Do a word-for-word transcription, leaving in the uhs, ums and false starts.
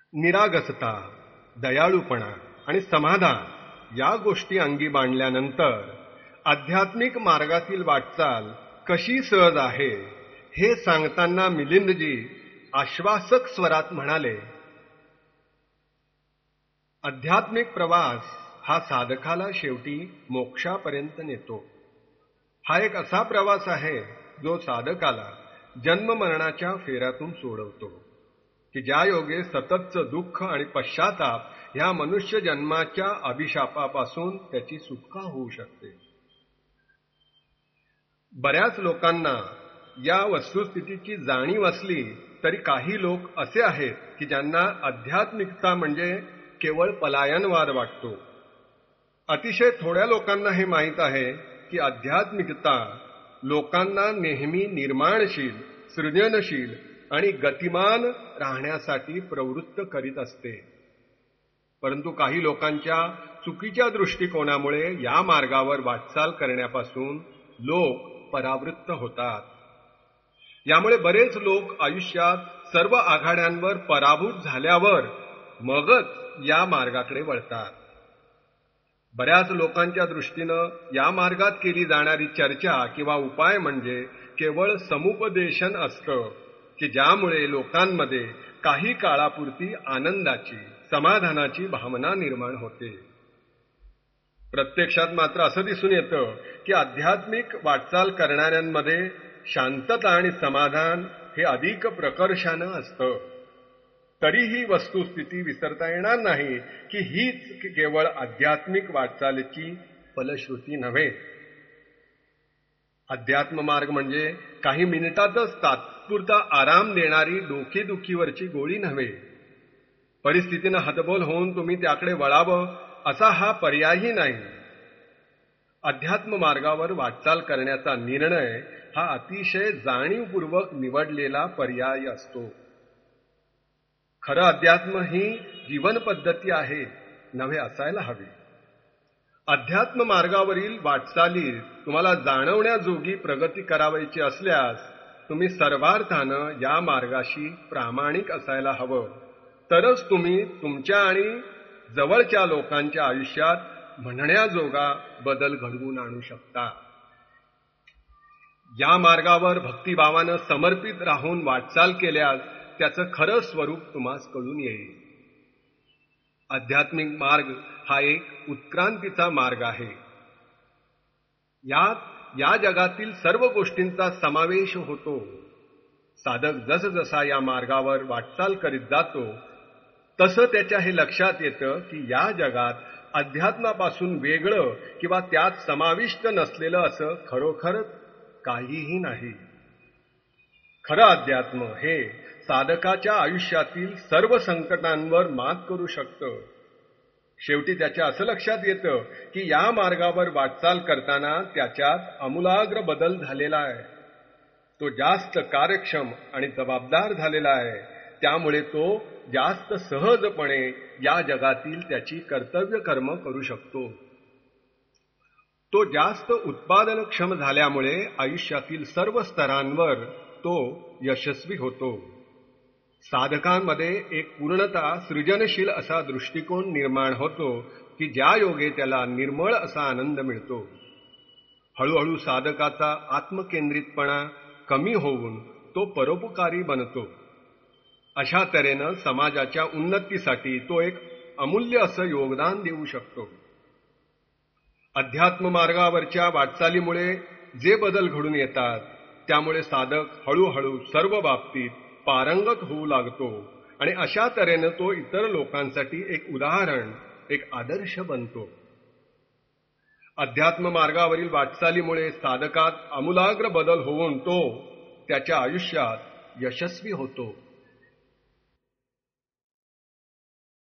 निरागसता, दयाळूपणा आणि समाधान या गोष्टी अंगी बाणल्यानंतर आध्यात्मिक मार्गातील वाटचाल कशी सहज आहे हे सांगताना मिलिंदजी आश्वासक स्वरात म्हणाले, आध्यात्मिक प्रवास हा साधकाला शेवटी मोक्षापर्यंत नेतो. हा एक असा प्रवास आहे जो साधकाला जन्ममरणाच्या फेऱ्यातून सोडवतो, की ज्या योगे सततचं दुःख आणि पश्चाताप ह्या मनुष्य जन्माच्या अभिशापापासून त्याची सुटका होऊ शकते. बऱ्याच लोकांना या वस्तुस्थितीची जाणीव असली तरी काही लोक असे आहेत की ज्यांना आध्यात्मिकता म्हणजे केवळ पलायनवाद वाटतो. अतिशय थोड्या लोकांना हे माहीत आहे की आध्यात्मिकता लोकांना नेहमी निर्माणशील, सृजनशील आणि गतिमान राहण्यासाठी प्रवृत्त करीत असते. परंतु काही लोकांच्या चुकीच्या दृष्टिकोनामुळे या मार्गावर वाटचाल करण्यापासून लोक परावृत्त होतात. यामुळे बरेच लोक आयुष्यात सर्व आघाड्यांवर पराभूत झाल्यावर मगच या मार्गाकडे वळतात. बऱ्याच लोकांच्या दृष्टीनं या मार्गात केली जाणारी चर्चा किंवा उपाय म्हणजे केवळ समुपदेशन असतं, की ज्यामुळे लोकांमध्ये काही काळापुरती आनंदाची, समाधानाची भावना निर्माण होते. प्रत्यक्षात मात्र असं दिसून येतं की आध्यात्मिक वाटचाल करणाऱ्यांमध्ये शांतता आणि समाधान हे अधिक प्रकर्षानं असतं. तरीही वस्तुस्थिती विसरता येणार नाही की हीच केवळ आध्यात्मिक वाटचालीची फलश्रुती नव्हे. अध्यात्म मार्ग म्हणजे काही मिनिटातच तात्पुरता आराम देणारी डोकेदुखीवरची गोळी नव्हे. परिस्थितीनं हतबल होऊन तुम्ही त्याकडे वळावं असा हा पर्यायही नाही. अध्यात्म मार्गावर वाटचाल करण्याचा निर्णय हा अतिशय जाणीवपूर्वक निवडलेला पर्याय असतो. खरं अध्यात्म ही जीवन पद्धती आहे, नव्हे असायला हवी. अध्यात्म मार्गावरील वाटचालीत तुम्हाला जाणवण्याजोगी प्रगती करावायची असल्यास तुम्ही सर्वार्थानं या मार्गाशी प्रामाणिक असायला हवं. तरच तुम्ही तुमच्या आणि जवळच्या लोकांच्या आयुष्यात म्हणण्याजोगा बदल घडवून आणू शकता. या मार्गावर भक्तिभावानं समर्पित राहून वाटचाल केल्यास त्याचं खरं स्वरूप तुम्हास कळून येईल. आध्यात्मिक मार्ग हा एक उत्क्रांतीचा मार्ग आहे. यात या जगातील सर्व गोष्टींचा समावेश होतो. साधक जसजसा या मार्गावर वाटचाल करीत जातो तसं त्याच्या हे लक्षात येतं की या जगात अध्यात्मापासून वेगळं किंवा त्यात समाविष्ट नसलेलं असं खरोखर काहीही नाही. खरं अध्यात्म हे साधकाच्या आयुष्यातील सर्व संकटांवर मात करू शकतं. शेवटी त्याच्या असं लक्षात येतं की या मार्गावर वाटचाल करताना त्याच्यात आमूलाग्र बदल झालेला आहे. तो जास्त कार्यक्षम आणि जबाबदार झालेला आहे. त्यामुळे तो जास्त सहजपणे या जगातील त्याची कर्तव्य कर्म करू शकतो. तो जास्त उत्पादनक्षम झाल्यामुळे आयुष्यातील सर्व स्तरांवर तो यशस्वी होतो. साधकांमध्ये एक पूर्णतः सृजनशील असा दृष्टिकोन निर्माण होतो की ज्या योगे त्याला निर्मळ असा आनंद मिळतो. हळूहळू साधकाचा आत्मकेंद्रितपणा कमी होऊन तो परोपकारी बनतो. अशा तऱ्हेनं समाजाच्या उन्नतीसाठी तो एक अमूल्य असं योगदान देऊ शकतो. अध्यात्म मार्गावरच्या वाटचालीमुळे जे बदल घडून येतात त्यामुळे साधक हळूहळू सर्व बाबतीत पारंगत होऊ लागतो आणि अशा तऱ्हेनं तो इतर लोकांसाठी एक उदाहरण, एक आदर्श बनतो. अध्यात्म मार्गावरील वाटचालीमुळे साधकात आमूलाग्र बदल होऊन तो त्याच्या आयुष्यात यशस्वी होतो.